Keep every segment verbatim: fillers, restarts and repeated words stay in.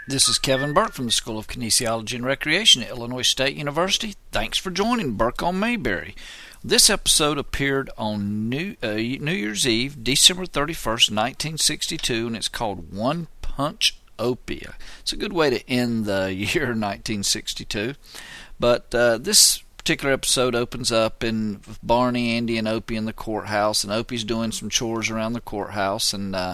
This is Kevin Burke from the School of Kinesiology and Recreation at Illinois State University. Thanks for joining Burke on Mayberry. This episode appeared on New, uh, New Year's Eve, December thirty-first, nineteen sixty-two, and it's called One Punch Opie. It's a good way to end the year nineteen sixty-two. But uh, this particular episode opens up in Barney, Andy, and Opie in the courthouse, and Opie's doing some chores around the courthouse, and uh,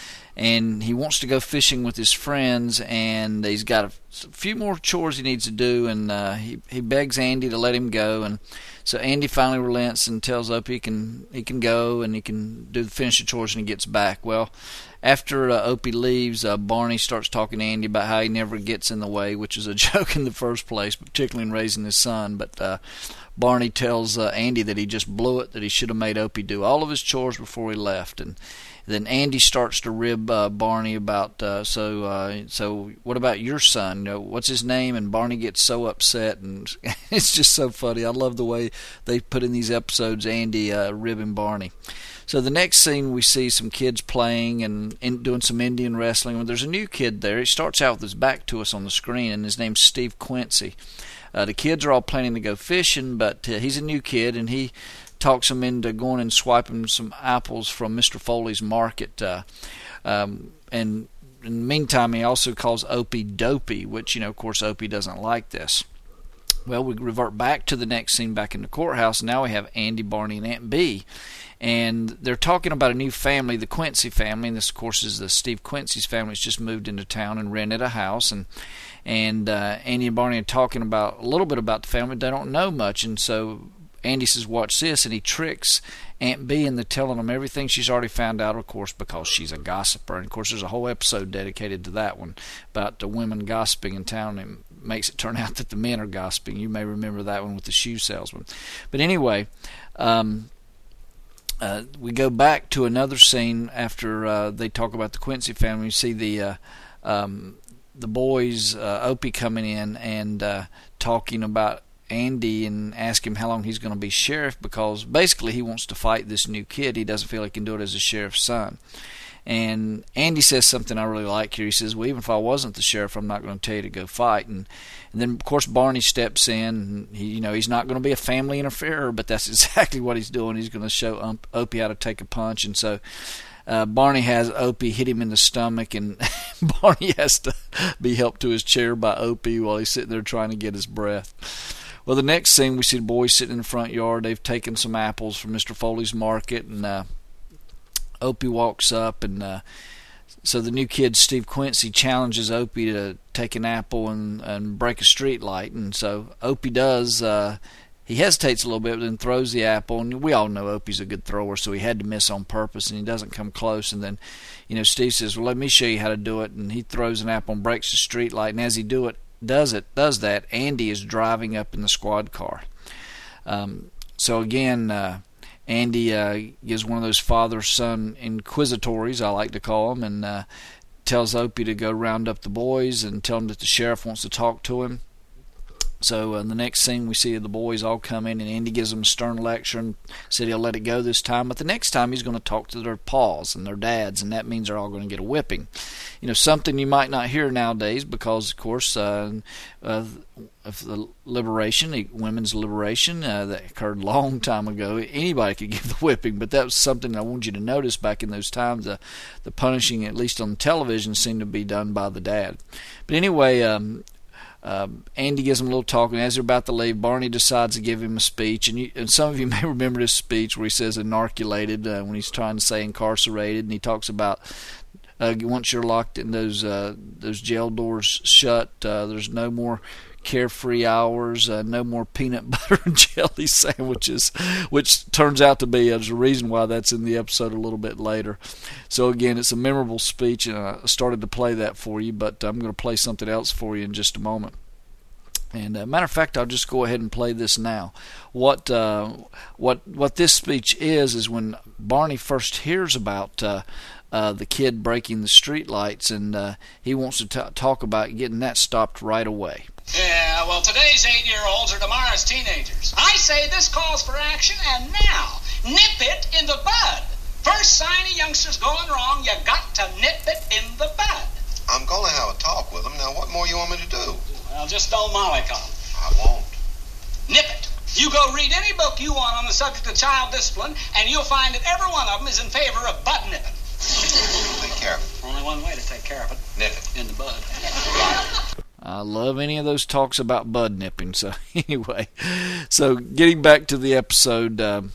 and he wants to go fishing with his friends, and he's got a few more chores he needs to do, and uh, he he begs Andy to let him go, and so Andy finally relents and tells Opie he can he can go and he can do finish the chores when he gets back. Well, after uh, Opie leaves, uh, Barney starts talking to Andy about how he never gets in the way, which is a joke in the first place, particularly in raising his son. But uh, Barney tells uh, Andy that he just blew it, that he should have made Opie do all of his chores before he left. And then Andy starts to rib uh, Barney about, uh, so uh, so what about your son? You know, what's his name? And Barney gets so upset, and it's just so funny. I love the way they put in these episodes, Andy uh, ribbing Barney. So the next scene, we see some kids playing and, and doing some Indian wrestling. Well, there's a new kid there. He starts out with his back to us on the screen, and his name's Steve Quincy. Uh, the kids are all planning to go fishing, but uh, he's a new kid, and he talks them into going and swiping some apples from Mister Foley's market. Uh, um, and in the meantime, he also calls Opie Dopey, which, you know, of course, Opie doesn't like this. Well, we revert back to the next scene back in the courthouse. Now we have Andy, Barney, and Aunt Bee. And they're talking about a new family, the Quincy family, and this, of course, is the Steve Quincy's family. It's just moved into town and rented a house. And and uh, Andy and Barney are talking about a little bit about the family. They don't know much, and so Andy says, watch this, and he tricks Aunt Bee into telling them everything she's already found out, of course, because she's a gossiper. And, of course, there's a whole episode dedicated to that one about the women gossiping in town, and makes it turn out that the men are gossiping. You may remember that one with the shoe salesman. But anyway, um, uh, we go back to another scene after uh, they talk about the Quincy family. You see the uh, um, the boys, uh, Opie, coming in and uh, talking about Andy and ask him how long he's going to be sheriff, because basically he wants to fight this new kid. He doesn't feel he can do it as a sheriff's son. And Andy says something I really like here. He says, well, even if I wasn't the sheriff, I'm not going to tell you to go fight. And, and then, of course, Barney steps in. And he, you know, he's not going to be a family interferer, but that's exactly what he's doing. He's going to show um, Opie how to take a punch. And so uh, Barney has Opie hit him in the stomach, and Barney has to be helped to his chair by Opie while he's sitting there trying to get his breath. Well, the next scene, we see the boys sitting in the front yard. They've taken some apples from Mister Foley's market, and uh, Opie walks up, and uh, so the new kid, Steve Quincy, challenges Opie to take an apple and, and break a street light. And so Opie does. Uh, he hesitates a little bit, but then throws the apple. And we all know Opie's a good thrower, so he had to miss on purpose, and he doesn't come close. And then, you know, Steve says, well, let me show you how to do it. And he throws an apple and breaks the street light. And as he do it, does it, does that, Andy is driving up in the squad car. Um, so again, uh, Andy uh, gives one of those father-son inquisitories, I like to call them, and uh, tells Opie to go round up the boys and tell them that the sheriff wants to talk to him. So in uh, the next scene, we see the boys all come in, and Andy gives them a stern lecture and said he'll let it go this time. But the next time, he's going to talk to their paws and their dads, and that means they're all going to get a whipping. You know, something you might not hear nowadays because, of course, uh, uh, of the liberation, the women's liberation, uh, that occurred a long time ago. Anybody could give the whipping, but that was something I want you to notice back in those times. Uh, the punishing, at least on television, seemed to be done by the dad. But anyway, um, Uh, Andy gives him a little talk, and as they're about to leave, Barney decides to give him a speech. And, you, and some of you may remember this speech where he says inoculated uh, when he's trying to say incarcerated, and he talks about uh, once you're locked in those uh, those jail doors shut, uh, there's no more carefree hours, uh, no more peanut butter and jelly sandwiches, which turns out to be uh, there's a reason why that's in the episode a little bit later. So again, it's a memorable speech, and I started to play that for you, but I'm going to play something else for you in just a moment. And uh, matter of fact, I'll just go ahead and play this now. What uh, what what this speech is is when Barney first hears about uh, uh, the kid breaking the street lights, and uh, he wants to t- talk about getting that stopped right away. Yeah, well, today's eight-year-olds are tomorrow's teenagers. I say this calls for action, and now, nip it in the bud. First sign a youngster's going wrong, you got to nip it in the bud. I'm going to have a talk with him. Now, what more you want me to do? Well, just don't mollycoddle. I won't. Nip it. You go read any book you want on the subject of child discipline, and you'll find that every one of them is in favor of bud nipping. Take care of it. Only one way to take care of it. Nip it. In the bud. I love any of those talks about bud nipping. So anyway, so getting back to the episode, um,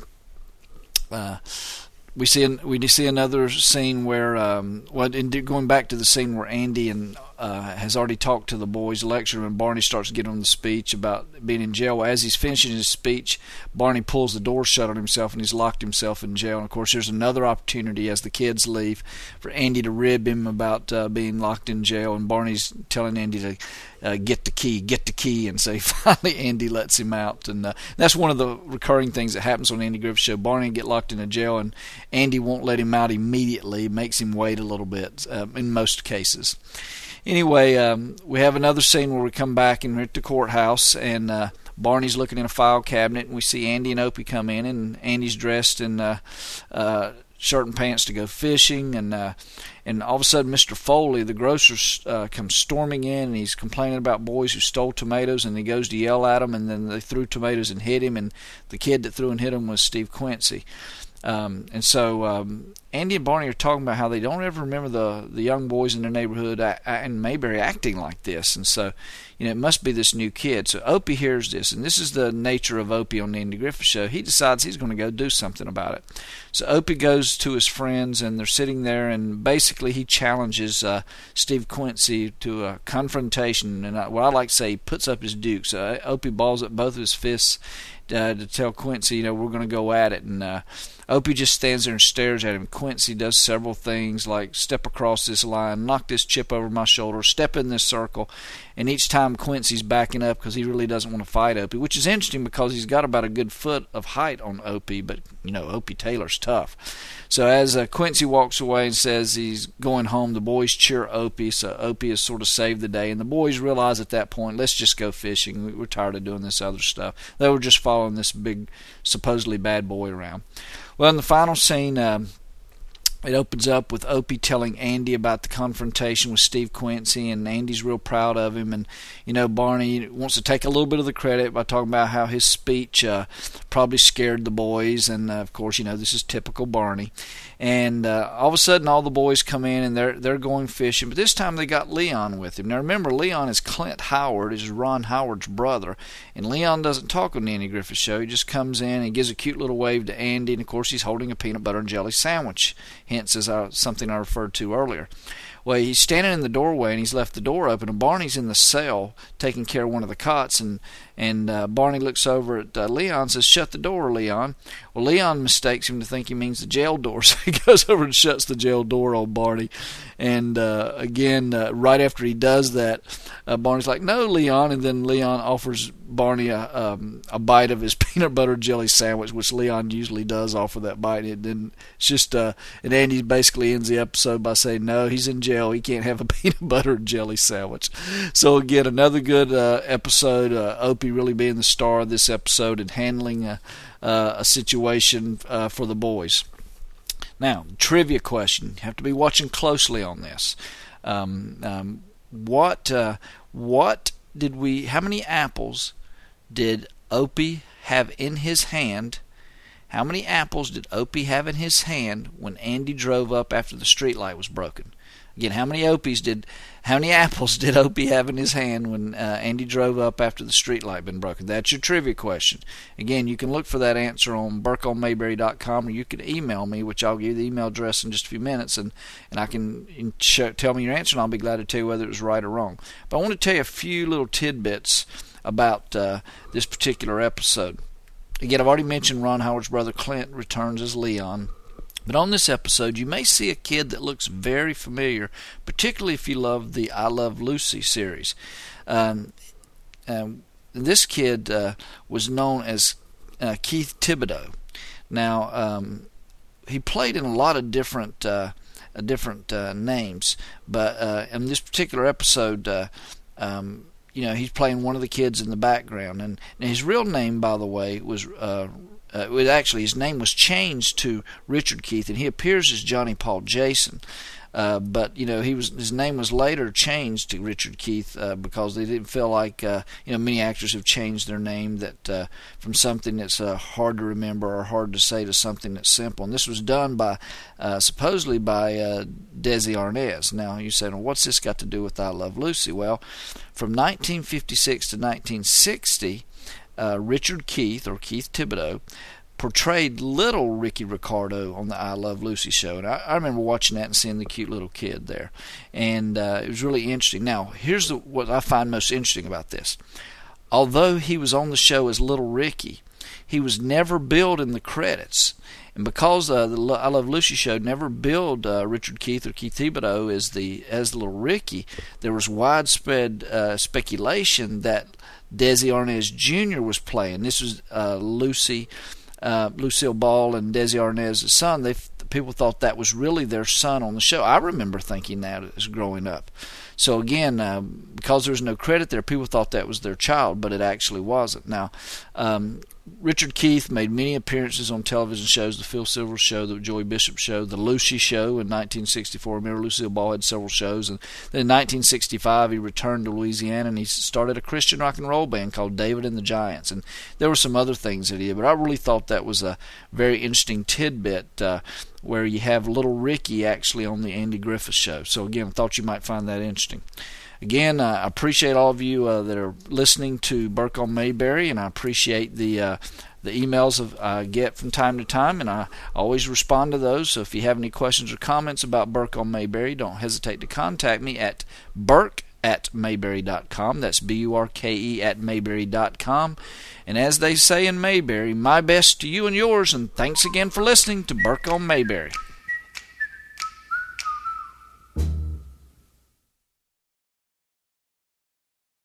uh, we see an, we see another scene where, um, well, in, going back to the scene where Andy and uh, has already talked to the boys, lecture, and Barney starts to get on the speech about being in jail. As he's finishing his speech, Barney pulls the door shut on himself, and he's locked himself in jail. And of course, there's another opportunity as the kids leave for Andy to rib him about uh, being locked in jail, and Barney's telling Andy to uh, get the key, get the key, and so finally Andy lets him out. And uh, that's one of the recurring things that happens on Andy Griffith Show. Barney get locked in a jail, and Andy won't let him out immediately, makes him wait a little bit uh, in most cases. Anyway, um, we have another scene where we come back and we're at the courthouse, and uh, Barney's looking in a file cabinet, and we see Andy and Opie come in, and Andy's dressed in uh, uh, shirt and pants to go fishing, and uh, and all of a sudden Mister Foley, the grocer, uh, comes storming in, and he's complaining about boys who stole tomatoes, and he goes to yell at them, and then they threw tomatoes and hit him, and the kid that threw and hit him was Steve Quincy. Um, and so um, Andy and Barney are talking about how they don't ever remember the, the young boys in their neighborhood a, a, in Mayberry acting like this. And so, you know, it must be this new kid. So Opie hears this, and this is the nature of Opie on the Andy Griffith Show. He decides he's going to go do something about it. So Opie goes to his friends, and they're sitting there, and basically he challenges uh, Steve Quincy to a confrontation. And I, what I like to say, he puts up his dukes. So Opie balls up both of his fists Uh, to tell Quincy, you know, we're going to go at it. And uh, Opie just stands there and stares at him. Quincy does several things like step across this line, knock this chip over my shoulder, step in this circle. And each time Quincy's backing up because he really doesn't want to fight Opie, which is interesting because he's got about a good foot of height on Opie, but, you know, Opie Taylor's tough. So as uh, Quincy walks away and says he's going home, the boys cheer Opie, so Opie has sort of saved the day. And the boys realize at that point, let's just go fishing. We're tired of doing this other stuff. They were just following this big, supposedly bad boy around. Well, in the final scene, um, it opens up with Opie telling Andy about the confrontation with Steve Quincy, and Andy's real proud of him. And, you know, Barney wants to take a little bit of the credit by talking about how his speech uh, probably scared the boys. And, uh, of course, you know, this is typical Barney. And uh, all of a sudden, all the boys come in, and they're they're going fishing. But this time they got Leon with him. Now, remember, Leon is Clint Howard, is Ron Howard's brother. And Leon doesn't talk on the Andy Griffith Show. He just comes in and gives a cute little wave to Andy. And, of course, he's holding a peanut butter and jelly sandwich. Hence, as I, something I referred to earlier. Well, he's standing in the doorway, and he's left the door open, and Barney's in the cell taking care of one of the cots, and and uh, Barney looks over at uh, Leon and says, "Shut the door, Leon." Well, Leon mistakes him to think he means the jail door, so he goes over and shuts the jail door on Barney. And uh, again, uh, right after he does that, uh, Barney's like, "No, Leon," and then Leon offers Barney a, um, a bite of his peanut butter jelly sandwich, which Leon usually does offer that bite. And then it's just, uh, and Andy basically ends the episode by saying, no, he's in jail. He can't have a peanut butter and jelly sandwich. So again, another good uh, episode. Uh, Opie really being the star of this episode and handling a, uh, a situation uh, for the boys. Now, trivia question. You have to be watching closely on this. Um, um, what uh, what did we? How many apples did Opie have in his hand? How many apples did Opie have in his hand when Andy drove up after the streetlight was broken? Again, how many Opies did? How many apples did Opie have in his hand when uh, Andy drove up after the streetlight had been broken? That's your trivia question. Again, you can look for that answer on burke on mayberry dot com, or you can email me, which I'll give you the email address in just a few minutes, and, and I can show, tell me your answer, and I'll be glad to tell you whether it was right or wrong. But I want to tell you a few little tidbits about uh, this particular episode. Again, I've already mentioned Ron Howard's brother Clint returns as Leon. But on this episode, you may see a kid that looks very familiar, particularly if you love the I Love Lucy series. Um, um, this kid uh, was known as uh, Keith Thibodeau. Now, um, he played in a lot of different uh, uh, different uh, names, but uh, in this particular episode, uh, um, you know, he's playing one of the kids in the background. And, and his real name, by the way, was... Uh, Uh, it was actually, his name was changed to Richard Keith, and he appears as Johnny Paul Jason. Uh, but you know, he was his name was later changed to Richard Keith uh, because they didn't feel like uh, you know many actors have changed their name that uh, from something that's uh, hard to remember or hard to say to something that's simple. And this was done by uh, supposedly by uh, Desi Arnaz. Now you say, well, what's this got to do with I Love Lucy? Well, from nineteen fifty-six to nineteen sixty, uh, Richard Keith or Keith Thibodeau portrayed little Ricky Ricardo on the I Love Lucy show, and I, I remember watching that and seeing the cute little kid there, and uh, it was really interesting. Now, here's the, what I find most interesting about this. Although he was on the show as Little Ricky, he was never billed in the credits, and because uh, the I Love Lucy show never billed uh, Richard Keith or Keith Thibodeau as the as Little Ricky, there was widespread uh, speculation that Desi Arnaz Junior was playing. This was uh, Lucy. Uh, Lucille Ball and Desi Arnaz's son. They people thought that was really their son on the show. I remember thinking that as growing up. So again, uh, because there was no credit there, people thought that was their child, but it actually wasn't. Now, um, Richard Keith made many appearances on television shows: the Phil Silvers Show, the Joey Bishop Show, the Lucy Show in nineteen sixty-four. Remember, Lucille Ball had several shows, and then in nineteen sixty-five he returned to Louisiana and he started a Christian rock and roll band called David and the Giants. And there were some other things that he did, but I really thought that was a very interesting tidbit uh, where you have Little Ricky actually on the Andy Griffith Show. So again, I thought you might find that interesting. Again, uh, I appreciate all of you uh, that are listening to Burke on Mayberry, and I appreciate the uh, the emails of, I uh, get from time to time, and I always respond to those. So if you have any questions or comments about Burke on Mayberry, don't hesitate to contact me at burke at mayberry dot com. That's B U R K E at mayberry dot com. And as they say in Mayberry, my best to you and yours, and thanks again for listening to Burke on Mayberry.